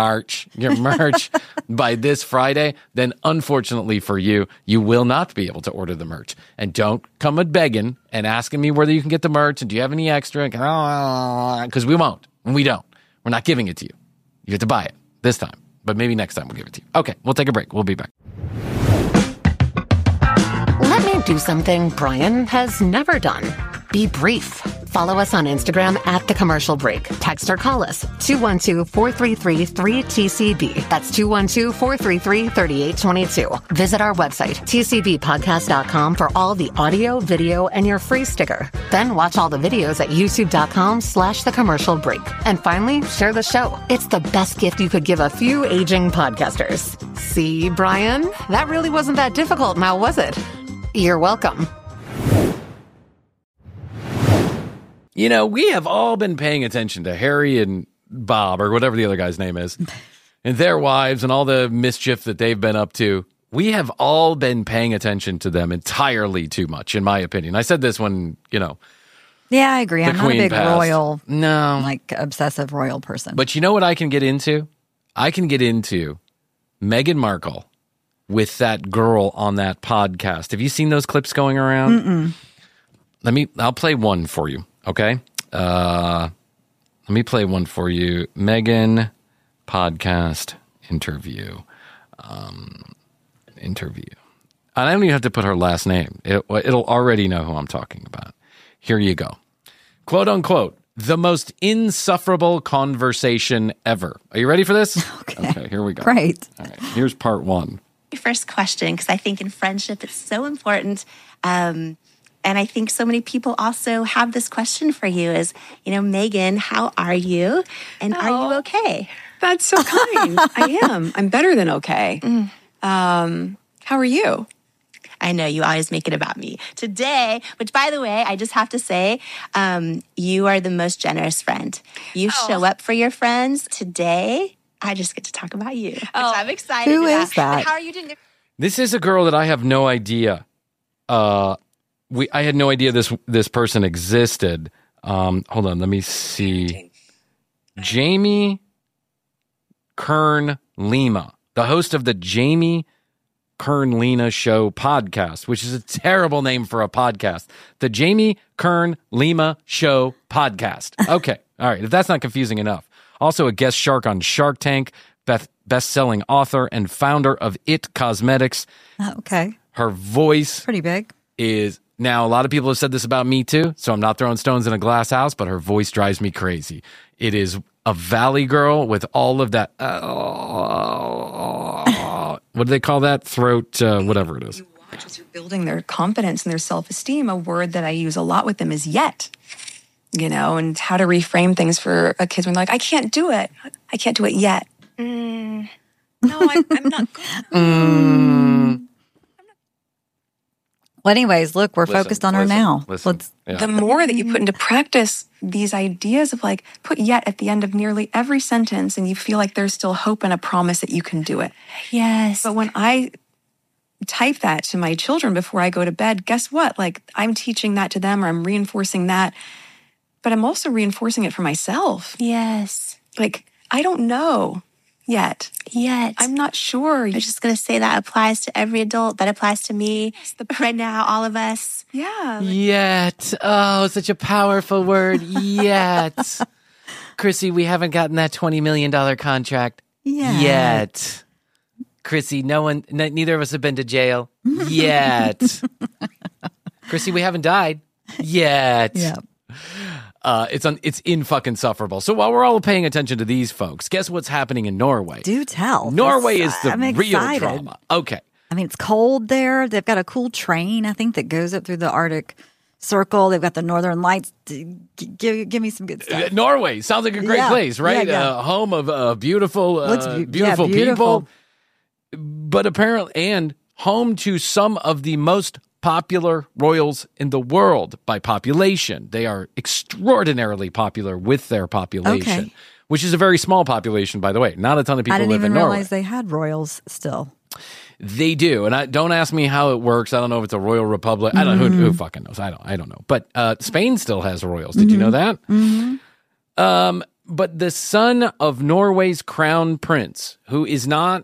this Friday, then unfortunately for you, you will not be able to order the merch. And don't come begging and asking me whether you can get the merch and do you have any extra? Because we won't. And we don't. We're not giving it to you. You have to buy it this time. But maybe next time we'll give it to you. Okay, we'll take a break. We'll be back. Let me do something Brian has never done. Be brief. Follow us on Instagram at The Commercial Break. Text or call us 212-433-3TCB. That's 212-433-3822. Visit our website, tcbpodcast.com, for all the audio, video, and your free sticker. Then watch all the videos at youtube.com/The Commercial Break. And finally, share the show. It's the best gift you could give a few aging podcasters. See, Brian? That really wasn't that difficult now, was it? You're welcome. You know, we have all been paying attention to Harry and Bob, or whatever the other guy's name is, and their wives and all the mischief that they've been up to. We have all been paying attention to them entirely too much, in my opinion. I said this when, Yeah, I agree. I'm not a big royal, obsessive royal person. But you know what I can get into? I can get into Meghan Markle with that girl on that podcast. Have you seen those clips going around? Mm-mm. I'll play one for you. Okay. Let me play one for you. Meghan podcast interview. Interview. I don't even have to put her last name. It'll already know who I'm talking about. Here you go. Quote unquote, the most insufferable conversation ever. Are you ready for this? Okay, here we go. Great. All right, here's part one. First question, because I think in friendship it's so important. And I think so many people also have this question for you is, Meghan, how are you? And are you okay? That's so kind. I am. I'm better than okay. How are you? I know you always make it about me. Today, which by the way, I just have to say, you are the most generous friend. You show up for your friends. Today, I just get to talk about you, which I'm excited about. Who is that? How are you doing? This is a girl that I have no idea. I had no idea this person existed. Hold on, let me see. Jamie Kern Lima, the host of the Jamie Kern Lima Show podcast, which is a terrible name for a podcast. The Jamie Kern Lima Show podcast. Okay, all right, if that's not confusing enough. Also a guest shark on Shark Tank, best-selling author and founder of It Cosmetics. Okay. Her voice pretty big. Is now a lot of people have said this about me too, so I'm not throwing stones in a glass house, but her voice drives me crazy. It is a valley girl with all of that what do they call that? Throat, whatever it is. You watch as you're building their confidence and their self-esteem. A word that I use a lot with them is yet. and how to reframe things for a kid when they're like, I can't do it. I can't do it yet. No, I'm not going. Well, anyways, look, we're focused on her now. The more that you put into practice these ideas of like, put yet at the end of nearly every sentence, and you feel like there's still hope and a promise that you can do it. Yes. But when I type that to my children before I go to bed, guess what? Like, I'm teaching that to them, or I'm reinforcing that, but I'm also reinforcing it for myself. Yes. Like, I don't know yet. I'm not sure. I'm just going to say that applies to every adult. That applies to me right now, all of us. Yeah. Yet. Oh, such a powerful word. Yet. Chrissy, we haven't gotten that $20 million contract yet. Chrissy, neither of us have been to jail yet. Chrissy, we haven't died yet. Yep. It's insufferable. So while we're all paying attention to these folks, guess what's happening in Norway? Do tell. Norway is the I'm real excited. drama. Okay. I mean, it's cold there. They've got a cool train, I think, that goes up through the Arctic Circle. They've got the Northern Lights. Give me some good stuff. Norway sounds like a great place, right? Yeah. Home of beautiful people. But apparently, and home to some of the most popular royals in the world by population. They are extraordinarily popular with their population, which is a very small population, by the way. Not a ton of people live in Norway. I didn't even realize they had royals still. They do, and don't ask me how it works. I don't know if it's a royal republic. I don't know who fucking knows. I don't know. But Spain still has royals. Did you know that? But the son of Norway's crown prince, who is not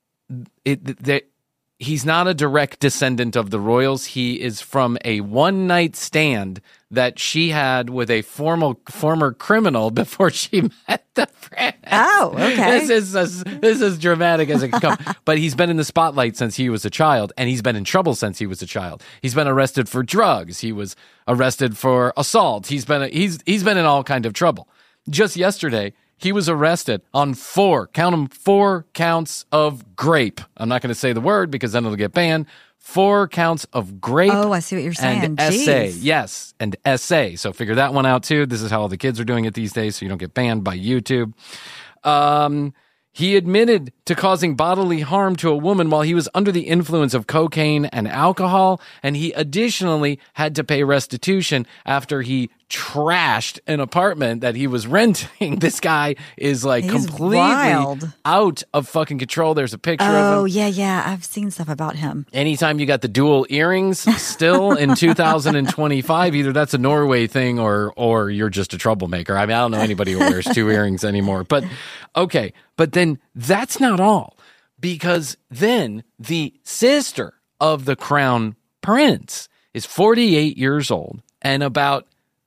he's not a direct descendant of the royals. He is from a one-night stand that she had with a former criminal before she met the prince. Oh, okay. This is as dramatic as it can come. But he's been in the spotlight since he was a child, and he's been in trouble since he was a child. He's been arrested for drugs. He was arrested for assault. He's been in all kind of trouble. Just yesterday, he was arrested on 4 counts of grape. I'm not going to say the word because then it'll get banned. 4 counts of grape. Oh, I see what you're saying. And essay. Yes, and essay. So figure that one out too. This is how all the kids are doing it these days, so you don't get banned by YouTube. He admitted to causing bodily harm to a woman while he was under the influence of cocaine and alcohol, and he additionally had to pay restitution after he trashed an apartment that he was renting. This guy is like completely wild. Out of fucking control. There's a picture of him. Oh, yeah. I've seen stuff about him. Anytime you got the dual earrings still in 2025, either that's a Norway thing or you're just a troublemaker. I mean, I don't know anybody who wears 2 earrings anymore. But okay. But then that's not all, because then the sister of the crown prince is 48 years old, and about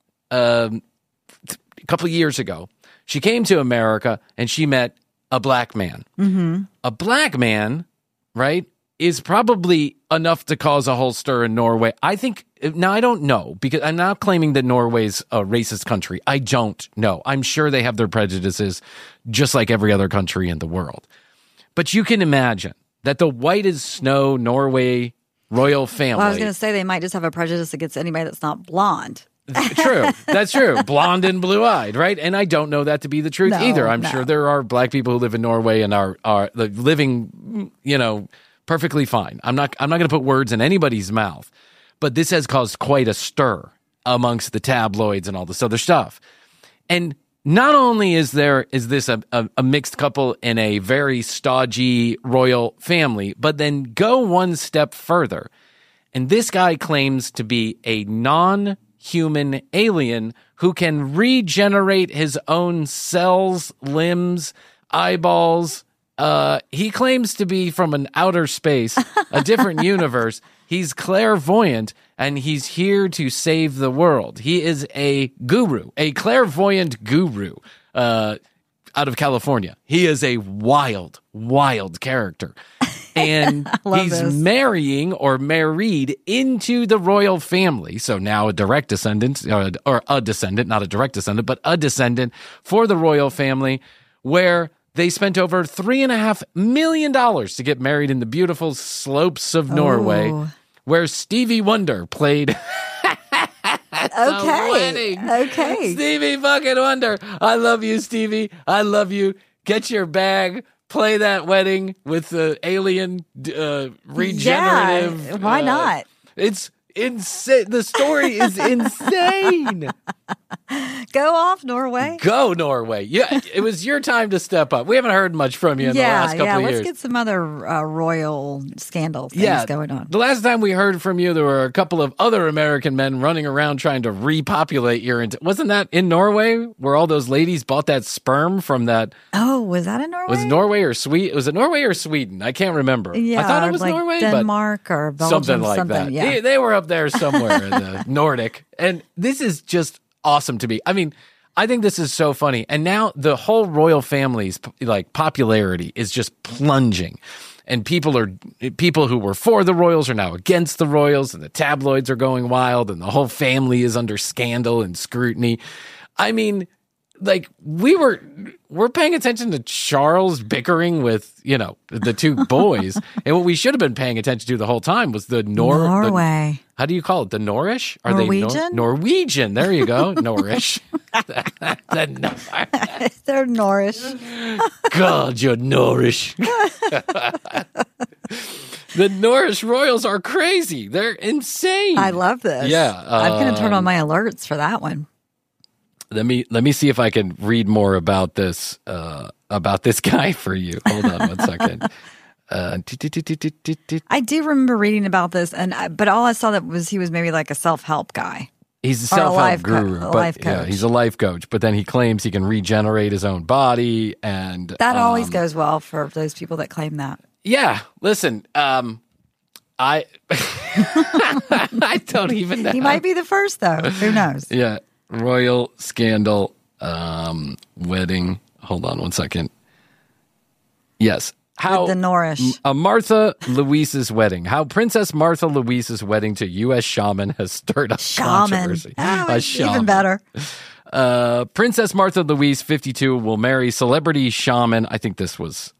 a couple of years ago, she came to America and she met a black man. Mm-hmm. A black man, right, is probably enough to cause a whole stir in Norway. I think, now I don't know, because I'm not claiming that Norway's a racist country. I don't know. I'm sure they have their prejudices just like every other country in the world. But you can imagine that the white as snow Norway royal family. Well, I was going to say they might just have a prejudice against anybody that's not blonde. True. That's true. Blonde and blue-eyed, right? And I don't know that to be the truth either. I'm sure there are black people who live in Norway and are living, perfectly fine. I'm not going to put words in anybody's mouth, but this has caused quite a stir amongst the tabloids and all this other stuff. And not only is this a mixed couple in a very stodgy royal family, but then go one step further. And this guy claims to be a non-human alien who can regenerate his own cells, limbs, eyeballs. He claims to be from an outer space, a different universe. He's clairvoyant, and he's here to save the world. He is a guru, a clairvoyant guru out of California. He is a wild, wild character. And he's marrying or married into the royal family. So now a direct descendant, or a descendant, not a direct descendant, but a descendant for the royal family, where they spent over $3.5 million to get married in the beautiful slopes of Norway, where Stevie Wonder played Okay. Okay. Stevie fucking Wonder. I love you, Stevie. I love you. Get your bag. Play that wedding with the alien regenerative. Yeah, why not? It's insane. The story is insane. Go off, Norway. Go, Norway. Yeah, it was your time to step up. We haven't heard much from you in the last couple of years. Let's get some other royal scandal things going on. The last time we heard from you, there were a couple of other American men running around trying to repopulate your... Wasn't that in Norway, where all those ladies bought that sperm from that... Oh, was that in Norway? Was Norway or Sweden? Was it Norway or Sweden? I can't remember. Yeah, I thought it was like Norway, Denmark or Belgium, something like that. Yeah. They were up there somewhere in the Nordic. And this is just awesome to me. I mean, I think this is so funny. And now the whole royal family's popularity is just plunging. And people who were for the royals are now against the royals, and the tabloids are going wild, and the whole family is under scandal and scrutiny. I mean, we're paying attention to Charles bickering with, the two boys. And what we should have been paying attention to the whole time was the Norway. How do you call it? The Norish? Are Norwegian? they Norwegian? There you go. Norish. They're Norish. God, you're Norish. The Norrish royals are crazy. They're insane. I love this. Yeah. I'm going to turn on my alerts for that one. Let me see if I can read more about this guy for you. Hold on one second. I do remember reading about this, but all I saw that he was maybe like a self-help guy. He's a self-help guru, life coach. Yeah, he's a life coach. But then he claims he can regenerate his own body, and that always goes well for those people that claim that. Yeah, listen, I I don't even know. He might be the first, though. Who knows? Yeah, royal scandal, wedding. Hold on one second. Yes. How with the Norrish. Martha Louise's wedding. How Princess Martha Louise's wedding to U.S. shaman has stirred up controversy. Even better. Princess Martha Louise, 52, will marry celebrity shaman. I think this was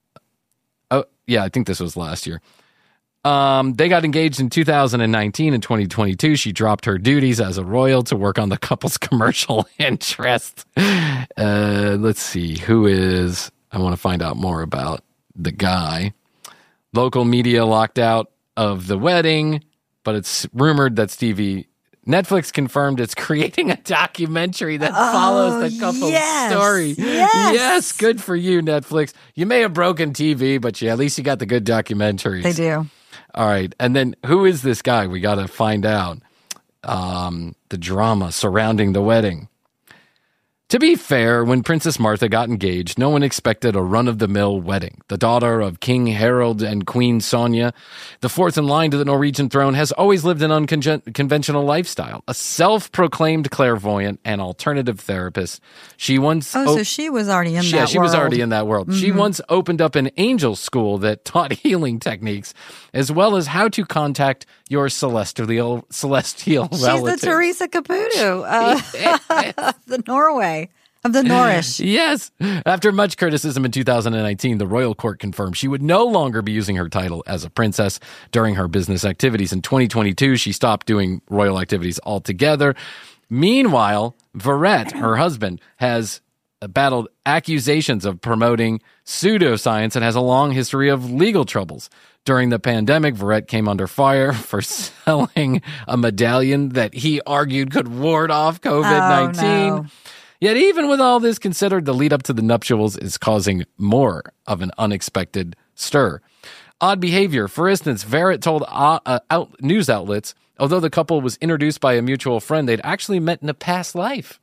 last year. They got engaged in 2019. In 2022, she dropped her duties as a royal to work on the couple's commercial interest. Let's see. I want to find out more about the guy. Local media locked out of the wedding, but it's rumored that Netflix confirmed it's creating a documentary that follows the couple's story. Yes, good for you, Netflix. You may have broken TV, but at least you got the good documentaries. They do. All right. And then who is this guy? We got to find out the drama surrounding the wedding. To be fair, when Princess Martha got engaged, no one expected a run-of-the-mill wedding. The daughter of King Harald and Queen Sonja, the fourth in line to the Norwegian throne, has always lived an unconventional lifestyle. A self-proclaimed clairvoyant and alternative therapist, she once... so she was already in that world. Yeah, she was already in that world. Mm-hmm. She once opened up an angel school that taught healing techniques, as well as how to contact your celestial relatives. She's the Teresa Caputo the Norway. Of the Norrish. Yes. After much criticism in 2019, the royal court confirmed she would no longer be using her title as a princess during her business activities. In 2022, she stopped doing royal activities altogether. Meanwhile, Verrett, her husband, has battled accusations of promoting pseudoscience and has a long history of legal troubles. During the pandemic, Verrett came under fire for selling a medallion that he argued could ward off COVID-19. Oh, no. Yet even with all this considered, the lead up to the nuptials is causing more of an unexpected stir. Odd behavior. For instance, Verrett told news outlets, although the couple was introduced by a mutual friend, they'd actually met in a past life.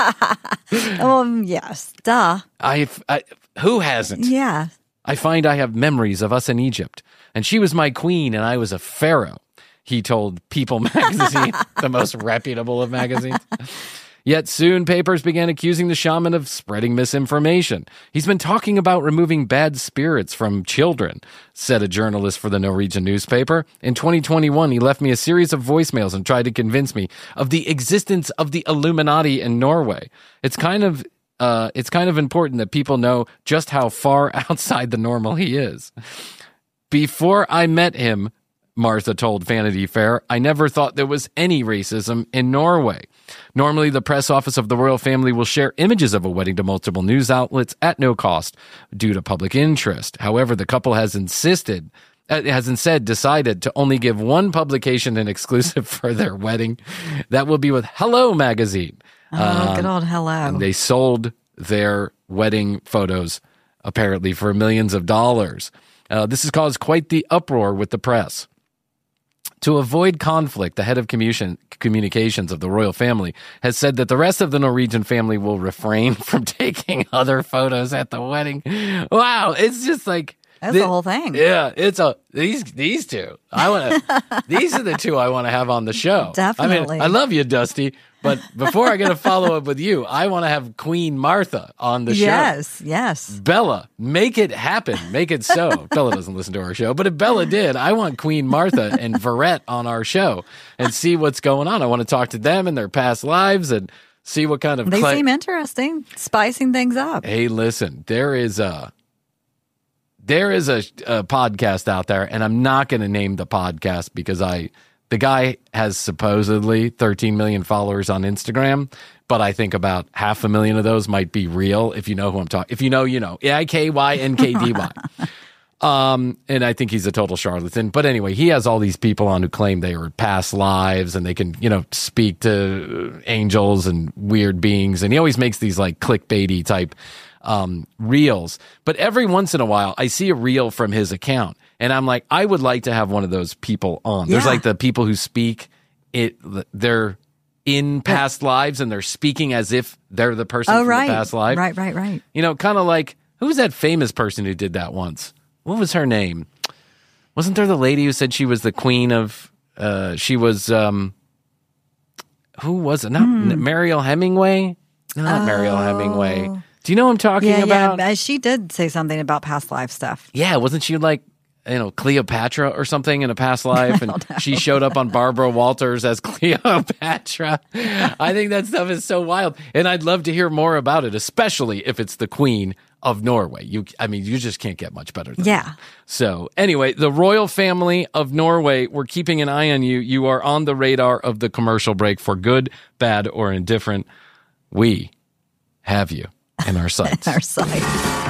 Yes. Duh. Who hasn't? Yeah. I find I have memories of us in Egypt, and she was my queen and I was a pharaoh, he told People magazine, the most reputable of magazines. Yet soon, papers began accusing the shaman of spreading misinformation. He's been talking about removing bad spirits from children, said a journalist for the Norwegian newspaper. In 2021, he left me a series of voicemails and tried to convince me of the existence of the Illuminati in Norway. It's kind of important that people know just how far outside the normal he is. Before I met him, Martha told Vanity Fair, I never thought there was any racism in Norway. Normally, the press office of the royal family will share images of a wedding to multiple news outlets at no cost due to public interest. However, the couple has instead decided to only give one publication an exclusive for their wedding. That will be with Hello Magazine. Oh, good old Hello. And they sold their wedding photos, apparently, for millions of dollars. This has caused quite the uproar with the press. To avoid conflict, the head of communications of the royal family has said that the rest of the Norwegian family will refrain from taking other photos at the wedding. Wow, it's just like... That's the whole thing. Yeah, it's these two. These are the two I want to have on the show. Definitely. I mean, I love you, Dusty, but before I get to follow up with you, I want to have Queen Martha on the show. Yes. Bella, make it happen. Make it so. Bella doesn't listen to our show, but if Bella did, I want Queen Martha and Verrett on our show and see what's going on. I want to talk to them and their past lives and see what kind of... They seem interesting, spicing things up. Hey, listen, there is a podcast out there, and I'm not going to name the podcast because the guy has supposedly 13 million followers on Instagram, but I think about 500,000 of those might be real. If you know who I'm talking, if you know, you know. IKYNKDY. And I think he's a total charlatan. But anyway, he has all these people on who claim they were past lives and they can, speak to angels and weird beings. And he always makes these like clickbaity type reels, but every once in a while I see a reel from his account and I'm like, I would like to have one of those people on. There's like the people who speak they're in past lives and they're speaking as if they're the person from the past life. Right. Kind of like, who's that famous person who did that once? What was her name? Wasn't there the lady who said she was the queen of she was who was it? Not Mariel Hemingway? Not Mariel Hemingway. Do you know what I'm talking about? Yeah, she did say something about past life stuff. Yeah, wasn't she like, Cleopatra or something in a past life? And she showed up on Barbara Walters as Cleopatra. I think that stuff is so wild. And I'd love to hear more about it, especially if it's the Queen of Norway. You just can't get much better than that. So anyway, the royal family of Norway, we're keeping an eye on you. You are on the radar of the commercial break for good, bad, or indifferent. We have you. In our sights. All right.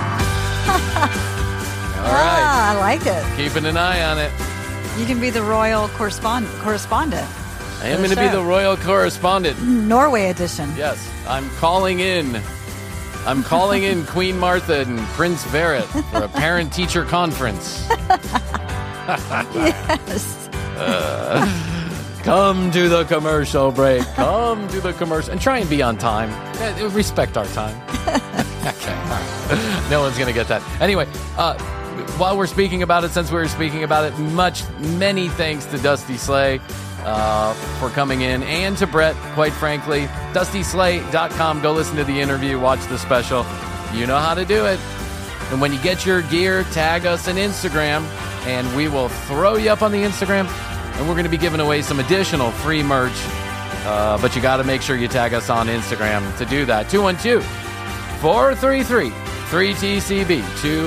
I like it. Keeping an eye on it. You can be the royal correspondent. I am going to be the royal correspondent. Norway edition. Yes. I'm calling in Queen Martha and Prince Verrett for a parent-teacher conference. Yes. Come to the commercial break. Come to the commercial. And try and be on time. Respect our time. Okay. All right. No one's going to get that. Anyway, while we're speaking about it, since we were speaking about it, many thanks to Dusty Slay for coming in and to Brett, quite frankly. DustySlay.com. Go listen to the interview. Watch the special. You know how to do it. And when you get your gear, tag us on Instagram, and we will throw you up on the Instagram. And we're going to be giving away some additional free merch. But you got to make sure you tag us on Instagram to do that. 212-433-3TCB.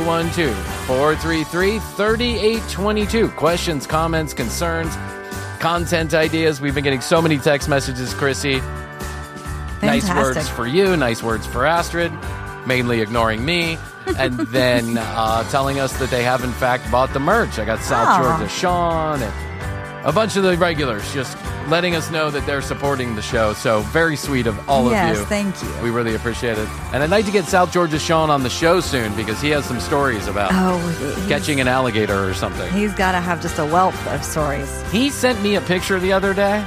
212-433-3822. Questions, comments, concerns, content ideas. We've been getting so many text messages, Chrissy. Fantastic. Nice words for you. Nice words for Astrid. Mainly ignoring me. And then telling us that they have, in fact, bought the merch. I got South Georgia Sean and a bunch of the regulars just letting us know that they're supporting the show. So very sweet of all of you. Yes, thank you. We really appreciate it. And I'd like to get South Georgia Sean on the show soon because he has some stories about catching an alligator or something. He's got to have just a wealth of stories. He sent me a picture the other day.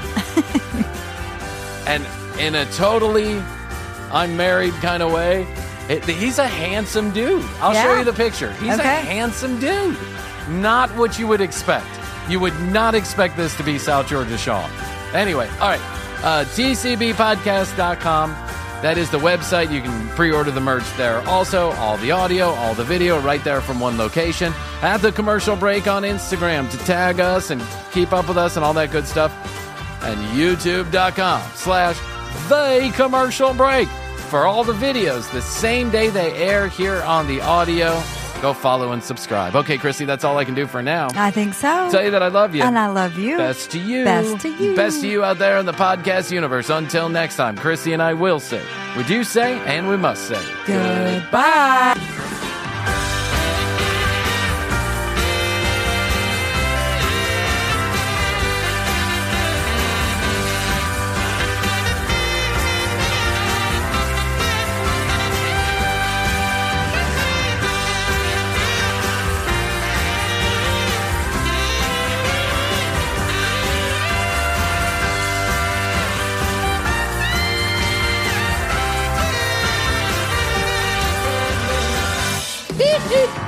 And in a totally I'm married kind of way, he's a handsome dude. I'll show you the picture. He's a handsome dude. Not what you would expect. You would not expect this to be South Georgia Sean. Anyway, all right. TCBpodcast.com. That is the website. You can pre-order the merch there. Also, all the audio, all the video right there from one location. At the commercial break on Instagram to tag us and keep up with us and all that good stuff. And YouTube.com/thecommercialbreak for all the videos the same day they air here on the audio. Go follow and subscribe. Okay, Chrissy, that's all I can do for now. I think so. Tell you that I love you. And I love you. Best to you. Best to you. Best to you out there in the podcast universe. Until next time, Chrissy and I will say, we do say, and we must say, goodbye. Beep, beep.